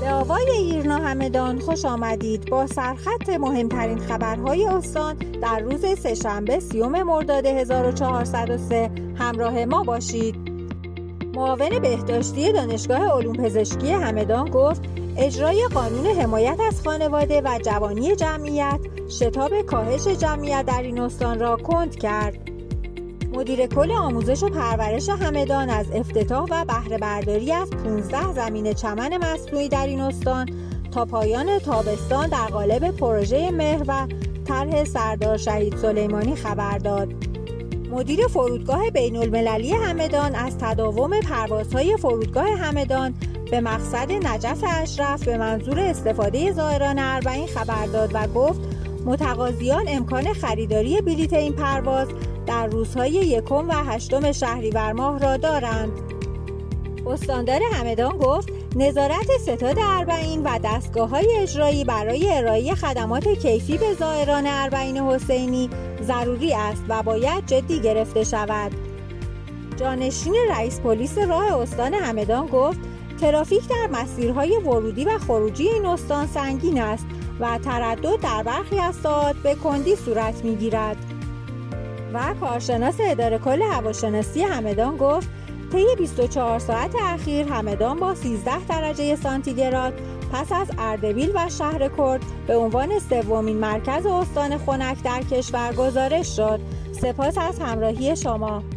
به آوای ایرنا همدان خوش آمدید. با سرخط مهمترین خبرهای استان در روز سه‌شنبه 30 مرداد 1403 همراه ما باشید. معاون بهداشتی دانشگاه علوم پزشکی همدان گفت اجرای قانون حمایت از خانواده و جوانی جمعیت شتاب کاهش جمعیت در این استان را کند کرد. مدیر کل آموزش و پرورش همدان از افتتاح و بهره برداری از 15 زمین چمن مصنوعی در این استان تا پایان تابستان در قالب پروژه مهر و طرح سردار شهید سلیمانی خبر داد. مدیر فرودگاه بین‌المللی همدان از تداوم پروازهای فرودگاه همدان به مقصد نجف اشرف به منظور استفاده زائران اربعین خبر داد و گفت متقاضیان امکان خریداری بلیط این پرواز در روزهای 1 و 8 شهریور ماه را دارند. استاندار همدان گفت نظارت ستاد اربعین و دستگاه‌های اجرایی برای ارائه خدمات کیفی به زائران اربعین حسینی ضروری است و باید جدی گرفته شود. جانشین رئیس پلیس راه استان همدان گفت ترافیک در مسیرهای ورودی و خروجی این استان سنگین است و تردد در برخی از ساعات به کندی صورت می‌گیرد. و کارشناس اداره کل هواشناسی همدان گفت طی 24 ساعت اخیر همدان با 13 درجه سانتیگراد پس از اردبیل و شهر کرد به عنوان 3مین مرکز استان خنک در کشور گزارش شد. سپاس از همراهی شما.